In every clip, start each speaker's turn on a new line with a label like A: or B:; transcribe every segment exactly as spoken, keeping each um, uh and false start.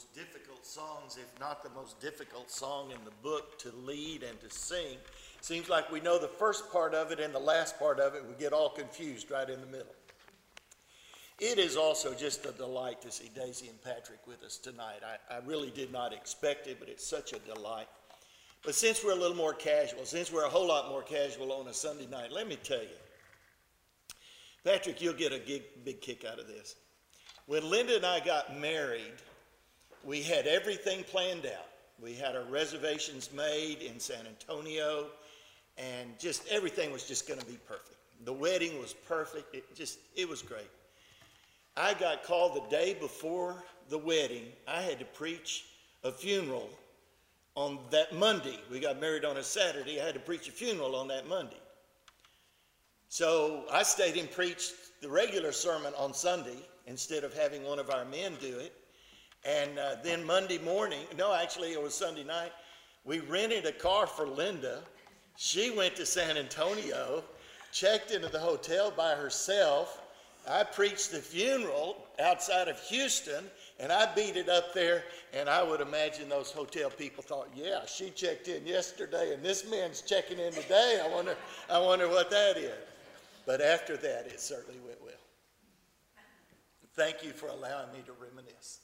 A: most difficult songs, if not the most difficult song in the book to lead and to sing. Seems like we know the first part of it and the last part of it. We get all confused right in the middle. It is also just a delight to see Daisy and Patrick with us tonight. I, I really did not expect it, but it's such a delight. But since we're a little more casual, since we're a whole lot more casual on a Sunday night, let me tell you, Patrick, you'll get a big, big kick out of this. When Linda and I got married, we had everything planned out. We had our reservations made in San Antonio, and just everything was just going to be perfect. The wedding was perfect. It just, it was great. I got called the day before the wedding. I had to preach a funeral on that Monday. We got married on a Saturday. I had to preach a funeral on that Monday. So I stayed and preached the regular sermon on Sunday instead of having one of our men do it. And uh, then Monday morning, no, actually it was Sunday night, we rented a car for Linda. She went to San Antonio, checked into the hotel by herself. I preached the funeral outside of Houston, and I beat it up there, and I would imagine those hotel people thought, yeah, she checked in yesterday, and this man's checking in today. I wonder, I wonder what that is. But after that, it certainly went well. Thank you for allowing me to reminisce.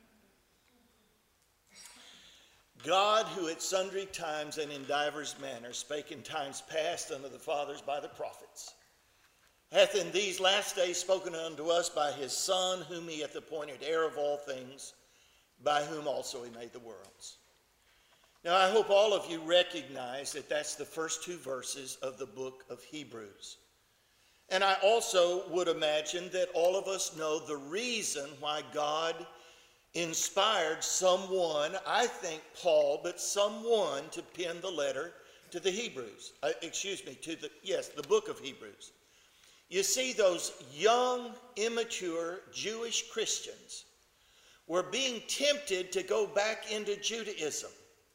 A: God, who at sundry times and in divers manners spake in times past unto the fathers by the prophets, hath in these last days spoken unto us by his Son, whom he hath appointed heir of all things, by whom also he made the worlds. Now, I hope all of you recognize that that's the first two verses of the book of Hebrews. And I also would imagine that all of us know the reason why God inspired someone, I think Paul, but someone to pen the letter to the Hebrews. Uh, excuse me, to the, yes, the book of Hebrews. You see, those young, immature Jewish Christians were being tempted to go back into Judaism.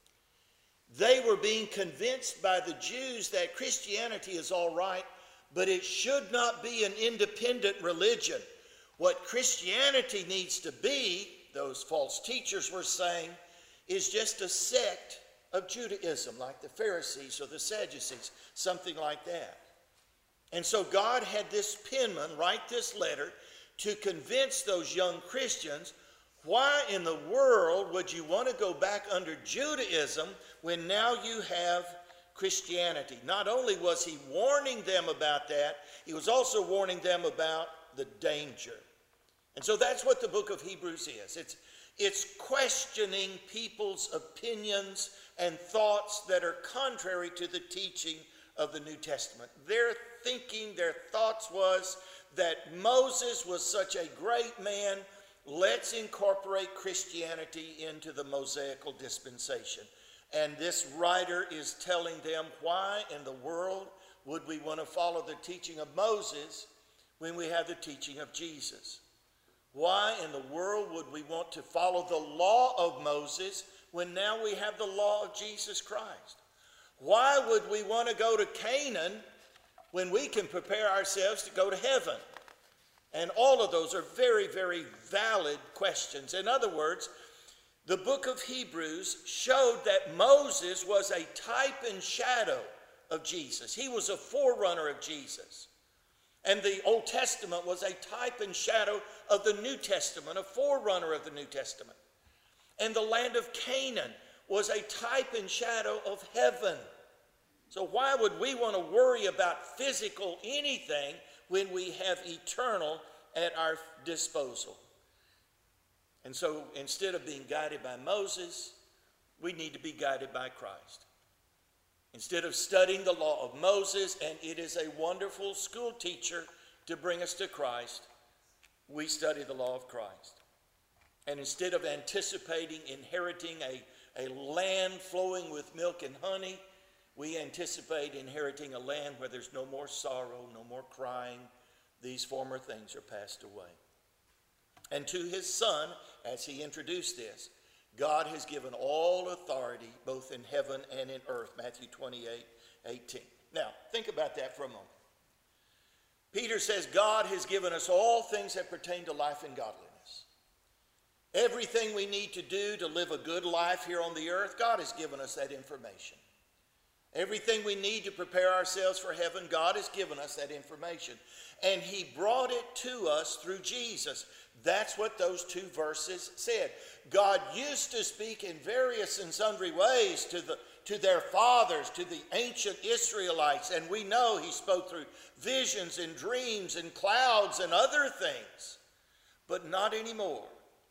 A: They were being convinced by the Jews that Christianity is all right, but it should not be an independent religion. What Christianity needs to be, those false teachers were saying, is just a sect of Judaism, like the Pharisees or the Sadducees, something like that. And so God had this penman write this letter to convince those young Christians, why in the world would you want to go back under Judaism when now you have Christianity? Not only was he warning them about that, he was also warning them about the danger. And so that's what the book of Hebrews is. It's, it's questioning people's opinions and thoughts that are contrary to the teaching of the New Testament. Their thinking, their thoughts was that Moses was such a great man, let's incorporate Christianity into the Mosaical dispensation. And this writer is telling them, why in the world would we want to follow the teaching of Moses when we have the teaching of Jesus? Why in the world would we want to follow the law of Moses when now we have the law of Jesus Christ? Why would we want to go to Canaan when we can prepare ourselves to go to heaven? And all of those are very, very valid questions. In other words, the book of Hebrews showed that Moses was a type and shadow of Jesus. He was a forerunner of Jesus. And the Old Testament was a type and shadow of the New Testament, a forerunner of the New Testament. And the land of Canaan was a type and shadow of heaven. So why would we want to worry about physical anything when we have eternal at our disposal? And so instead of being guided by Moses, we need to be guided by Christ. Instead of studying the law of Moses, and it is a wonderful school teacher to bring us to Christ, we study the law of Christ. And instead of anticipating inheriting a, a land flowing with milk and honey, we anticipate inheriting a land where there's no more sorrow, no more crying. These former things are passed away. And to his Son, as he introduced this, God has given all authority both in heaven and in earth, Matthew twenty-eight eighteen. Now, think about that for a moment. Peter says God has given us all things that pertain to life and godliness. Everything we need to do to live a good life here on the earth, God has given us that information. Everything we need to prepare ourselves for heaven, God has given us that information. And he brought it to us through Jesus. That's what those two verses said. God used to speak in various and sundry ways to the to their fathers, to the ancient Israelites. And we know he spoke through visions and dreams and clouds and other things. But not anymore.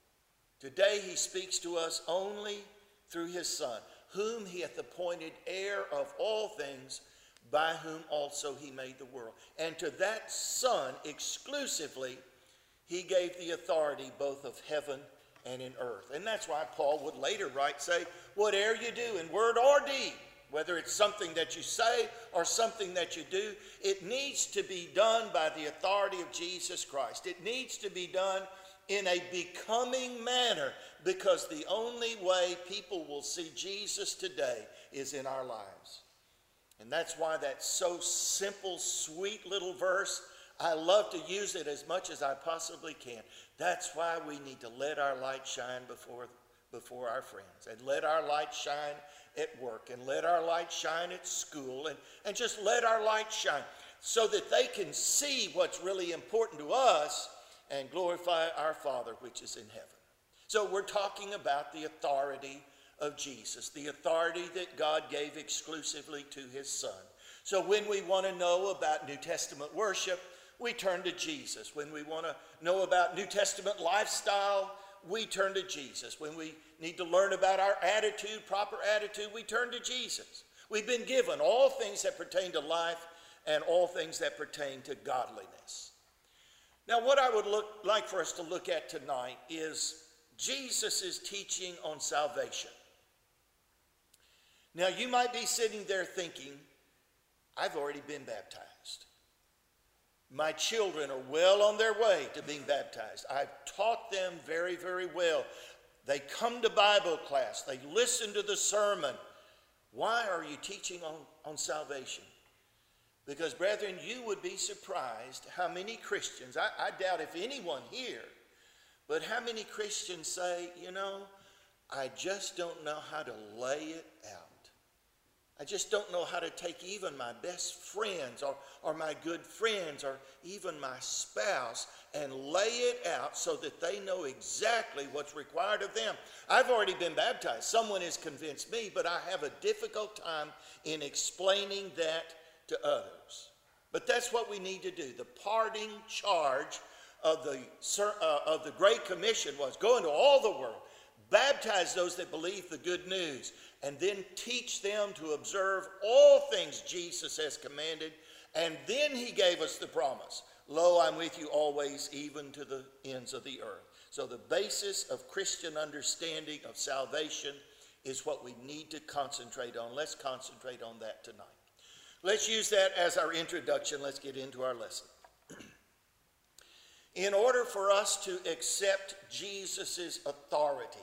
A: Today he speaks to us only through his Son, whom he hath appointed heir of all things, by whom also he made the world. And to that Son exclusively he gave the authority both of heaven and in earth. And that's why Paul would later write, say, whatever you do in word or deed, whether it's something that you say or something that you do, it needs to be done by the authority of Jesus Christ. It needs to be done in a becoming manner, because the only way people will see Jesus today is in our lives. And that's why that's so simple, sweet little verse. I love to use it as much as I possibly can. That's why we need to let our light shine before, before our friends, and let our light shine at work, and let our light shine at school, and, and just let our light shine so that they can see what's really important to us and glorify our Father which is in heaven. So we're talking about the authority of Jesus, the authority that God gave exclusively to his Son. So when we want to know about New Testament worship, we turn to Jesus. When we want to know about New Testament lifestyle, we turn to Jesus. When we need to learn about our attitude, proper attitude, we turn to Jesus. We've been given all things that pertain to life and all things that pertain to godliness. Now, what I would look, like for us to look at tonight is Jesus' teaching on salvation. Now, you might be sitting there thinking, I've already been baptized. My children are well on their way to being baptized. I've taught them very, very well. They come to Bible class. They listen to the sermon. Why are you teaching on, on salvation? Because, brethren, you would be surprised how many Christians, I, I doubt if anyone here, but how many Christians say, you know, I just don't know how to lay it out. I just don't know how to take even my best friends or, or my good friends or even my spouse and lay it out so that they know exactly what's required of them. I've already been baptized. Someone has convinced me, but I have a difficult time in explaining that to others. But that's what we need to do. The parting charge of the, uh, of the Great Commission was go into all the world, baptize those that believe the good news, and then teach them to observe all things Jesus has commanded. And then he gave us the promise, lo, I'm with you always, even to the ends of the earth. So the basis of Christian understanding of salvation is what we need to concentrate on. Let's concentrate on that tonight. Let's use that as our introduction. Let's get into our lesson. In order for us to accept Jesus' authority,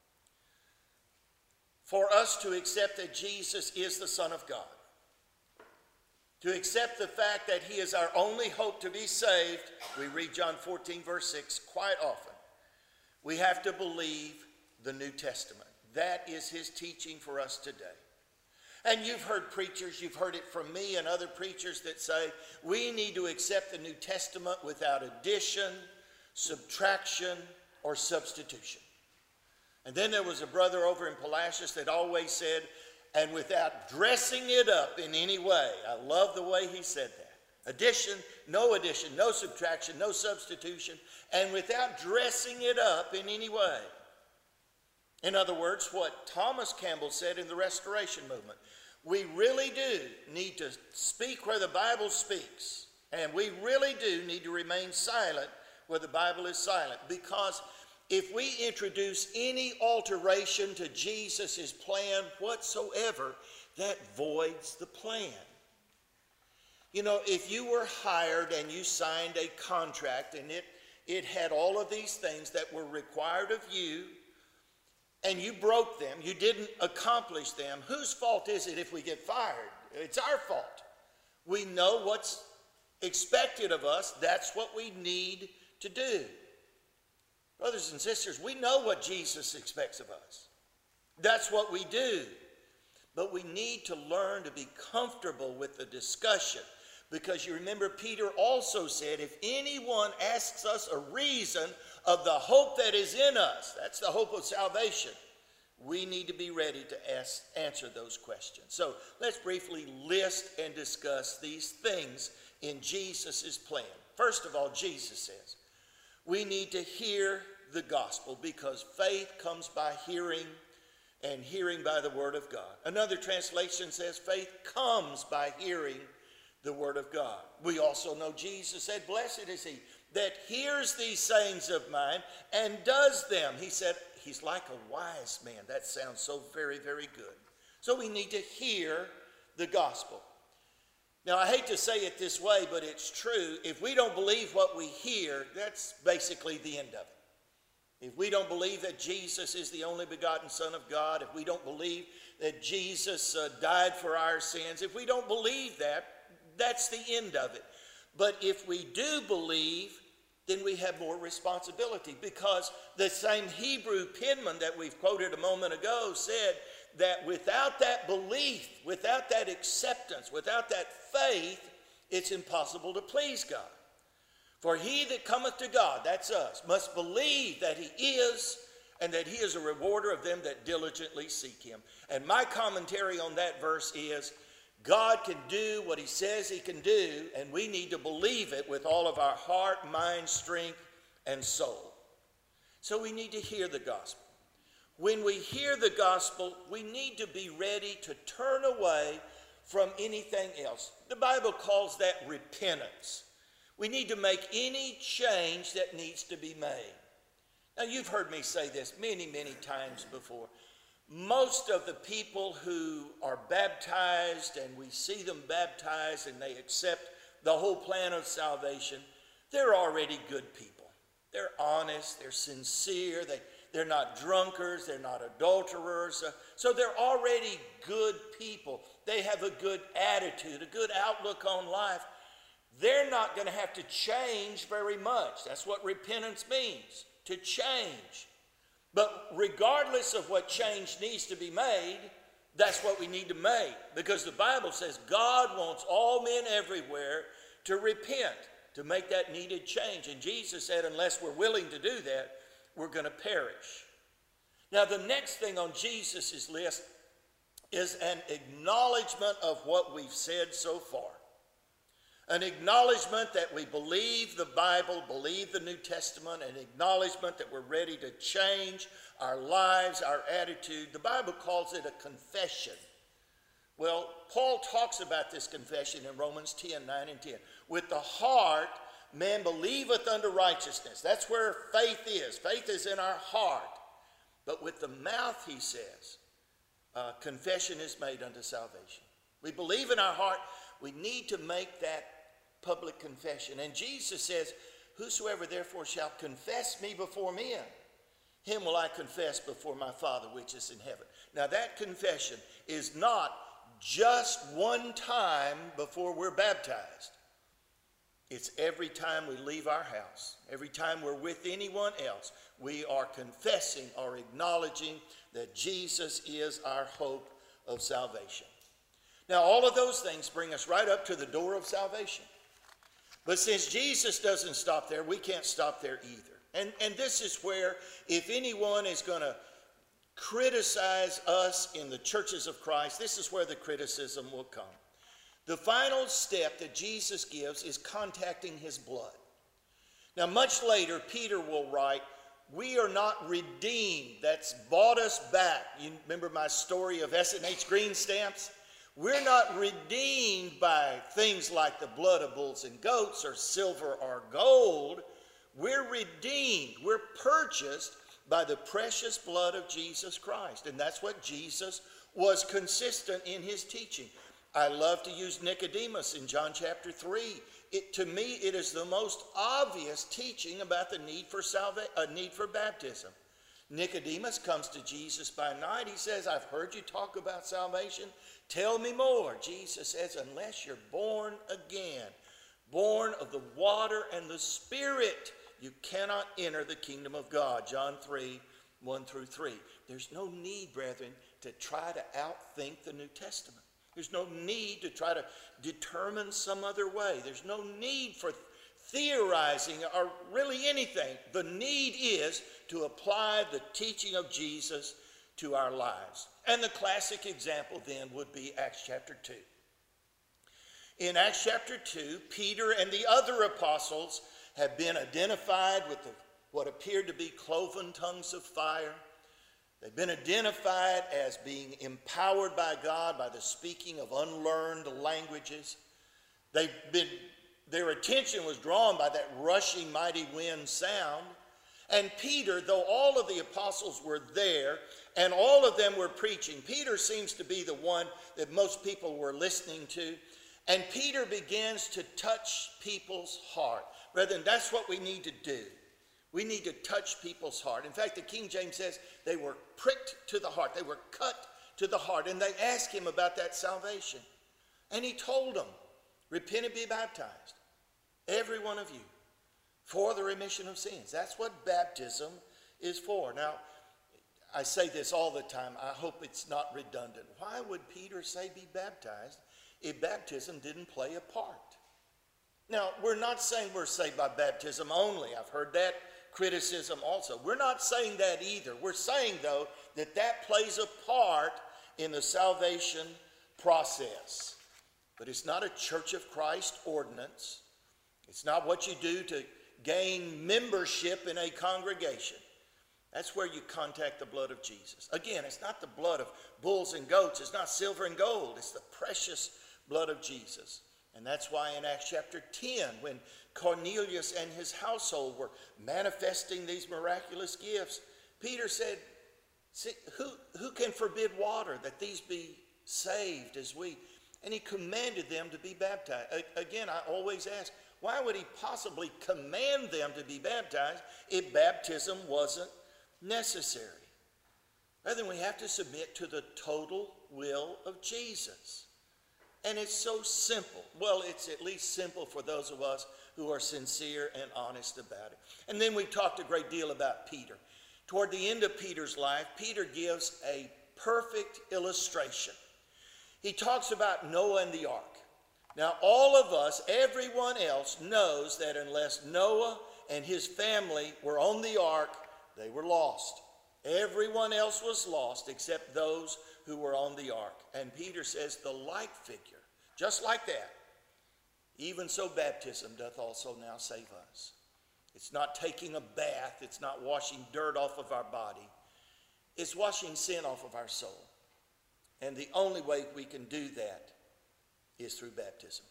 A: for us to accept that Jesus is the Son of God, to accept the fact that he is our only hope to be saved, we read John fourteen, verse six, quite often. We have to believe the New Testament. That is his teaching for us today. And you've heard preachers, you've heard it from me and other preachers that say, we need to accept the New Testament without addition, subtraction, or substitution. And then there was a brother over in Palacios that always said, and without dressing it up in any way. I love the way he said that. Addition, no addition, no subtraction, no substitution, and without dressing it up in any way. In other words, what Thomas Campbell said in the Restoration Movement, we really do need to speak where the Bible speaks, and we really do need to remain silent where the Bible is silent, because if we introduce any alteration to Jesus' plan whatsoever, that voids the plan. You know, if you were hired and you signed a contract and it, it had all of these things that were required of you, and you broke them, you didn't accomplish them, whose fault is it if we get fired? It's our fault. We know what's expected of us. That's what we need to do. Brothers and sisters, we know what Jesus expects of us. That's what we do. But we need to learn to be comfortable with the discussion. Because you remember Peter also said, if anyone asks us a reason of the hope that is in us, that's the hope of salvation, we need to be ready to ask, answer those questions. So let's briefly list and discuss these things in Jesus' plan. First of all, Jesus says, we need to hear the gospel because faith comes by hearing and hearing by the word of God. Another translation says faith comes by hearing the word of God. We also know Jesus said, blessed is he that hears these sayings of mine and does them. He said, he's like a wise man. That sounds so very, very good. So we need to hear the gospel. Now, I hate to say it this way, but it's true. If we don't believe what we hear, that's basically the end of it. If we don't believe that Jesus is the only begotten Son of God, if we don't believe that Jesus uh, died for our sins, if we don't believe that, that's the end of it. But if we do believe, then we have more responsibility, because the same Hebrew penman that we've quoted a moment ago said that without that belief, without that acceptance, without that faith, it's impossible to please God. For he that cometh to God, that's us, must believe that he is, and that he is a rewarder of them that diligently seek him. And my commentary on that verse is, God can do what he says he can do, and we need to believe it with all of our heart, mind, strength, and soul. So we need to hear the gospel. When we hear the gospel, we need to be ready to turn away from anything else. The Bible calls that repentance. We need to make any change that needs to be made. Now, you've heard me say this many, many times before. Most of the people who are baptized, and we see them baptized and they accept the whole plan of salvation, they're already good people. They're honest, they're sincere, they, they're not drunkards, they're not adulterers. Uh, so they're already good people. They have a good attitude, a good outlook on life. They're not going to have to change very much. That's what repentance means, to change. But regardless of what change needs to be made, that's what we need to make. Because the Bible says God wants all men everywhere to repent, to make that needed change. And Jesus said, unless we're willing to do that, we're going to perish. Now, the next thing on Jesus' list is an acknowledgement of what we've said so far. An acknowledgement that we believe the Bible, believe the New Testament, an acknowledgement that we're ready to change our lives, our attitude. The Bible calls it a confession. Well, Paul talks about this confession in Romans ten, nine and ten. With the heart, man believeth unto righteousness. That's where faith is. Faith is in our heart. But with the mouth, he says, uh, confession is made unto salvation. We believe in our heart. We need to make that public confession. And Jesus says, whosoever therefore shall confess me before men, him will I confess before my Father which is in heaven. Now that confession is not just one time before we're baptized. It's every time we leave our house. Every time we're with anyone else, we are confessing or acknowledging that Jesus is our hope of salvation. Now, all of those things bring us right up to the door of salvation. But since Jesus doesn't stop there, we can't stop there either. And, and this is where, if anyone is going to criticize us in the churches of Christ, this is where the criticism will come. The final step that Jesus gives is contacting his blood. Now, much later, Peter will write, we are not redeemed. That's bought us back. You remember my story of S and H green stamps? We're not redeemed by things like the blood of bulls and goats or silver or gold. We're redeemed. We're purchased by the precious blood of Jesus Christ. And that's what Jesus was consistent in his teaching. I love to use Nicodemus in John chapter three. It, to me, it is the most obvious teaching about the need for salva- a need for baptism. Nicodemus comes to Jesus by night. He says, I've heard you talk about salvation. Tell me more. Jesus says, unless you're born again, born of the water and the Spirit, you cannot enter the kingdom of God. John three, one through three. There's no need, brethren, to try to outthink the New Testament. There's no need to try to determine some other way. There's no need for theorizing or really anything. The need is to apply the teaching of Jesus to our lives. And the classic example then would be Acts chapter two. In Acts chapter two, Peter and the other apostles have been identified with the, what appeared to be cloven tongues of fire. They've been identified as being empowered by God by the speaking of unlearned languages. They've been, their attention was drawn by that rushing mighty wind sound. And Peter, though all of the apostles were there and all of them were preaching, Peter seems to be the one that most people were listening to. And Peter begins to touch people's heart. Brethren, that's what we need to do. We need to touch people's heart. In fact, the King James says they were pricked to the heart. They were cut to the heart. And they asked him about that salvation. And he told them, repent and be baptized, every one of you, for the remission of sins. That's what baptism is for. Now, I say this all the time. I hope it's not redundant. Why would Peter say be baptized if baptism didn't play a part? Now, we're not saying we're saved by baptism only. I've heard that criticism also. We're not saying that either. We're saying, though, that that plays a part in the salvation process. But it's not a Church of Christ ordinance. It's not what you do to gain membership in a congregation. That's where you contact the blood of Jesus. Again, it's not the blood of bulls and goats. It's not silver and gold. It's the precious blood of Jesus. And that's why in Acts chapter ten, when Cornelius and his household were manifesting these miraculous gifts, Peter said, See, who, who can forbid water that these be saved as we? And he commanded them to be baptized. Again, I always ask, why would he possibly command them to be baptized if baptism wasn't necessary? Rather than we have to submit to the total will of Jesus. And it's so simple. Well, it's at least simple for those of us who are sincere and honest about it. And then we talked a great deal about Peter. Toward the end of Peter's life, Peter gives a perfect illustration. He talks about Noah and the ark. Now, all of us, everyone else, knows that unless Noah and his family were on the ark, they were lost. Everyone else was lost except those who were on the ark. And Peter says the like figure, just like that, even so baptism doth also now save us. It's not taking a bath. It's not washing dirt off of our body. It's washing sin off of our soul. And the only way we can do that is through baptism.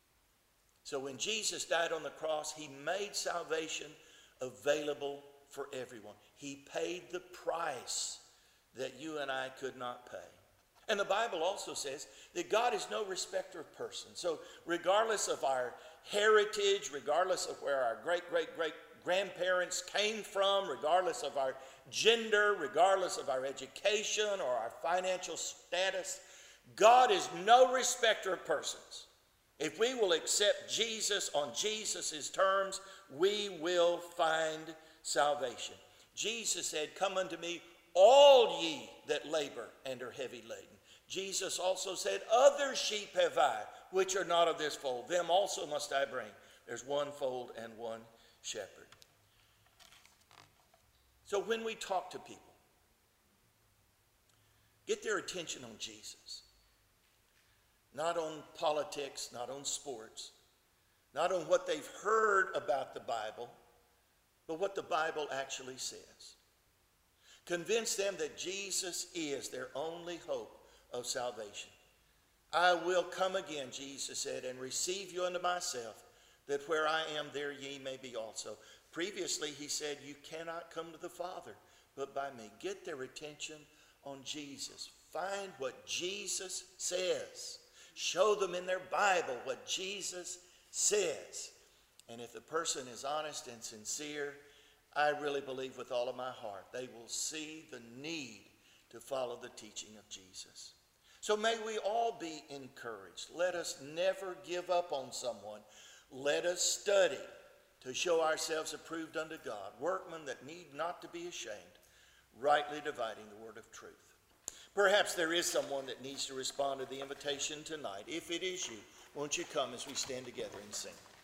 A: So when Jesus died on the cross, he made salvation available for everyone. He paid the price that you and I could not pay. And the Bible also says that God is no respecter of persons. So regardless of our heritage, regardless of where our great-great-great-grandparents came from, regardless of our gender, regardless of our education or our financial status, God is no respecter of persons. If we will accept Jesus on Jesus' terms, we will find salvation. Jesus said, "Come unto me, all ye that labor and are heavy laden." Jesus also said, "Other sheep have I, which are not of this fold. Them also must I bring." There's one fold and one shepherd. So when we talk to people, get their attention on Jesus. Not on politics, not on sports, not on what they've heard about the Bible, but what the Bible actually says. Convince them that Jesus is their only hope of salvation. "I will come again," Jesus said, "and receive you unto myself, that where I am, there ye may be also." Previously, he said, "You cannot come to the Father but by me." Get their attention on Jesus. Find what Jesus says. Show them in their Bible what Jesus says. And if the person is honest and sincere, I really believe with all of my heart, they will see the need to follow the teaching of Jesus. So may we all be encouraged. Let us never give up on someone. Let us study to show ourselves approved unto God, workmen that need not to be ashamed, rightly dividing the word of truth. Perhaps there is someone that needs to respond to the invitation tonight. If it is you, won't you come as we stand together and sing?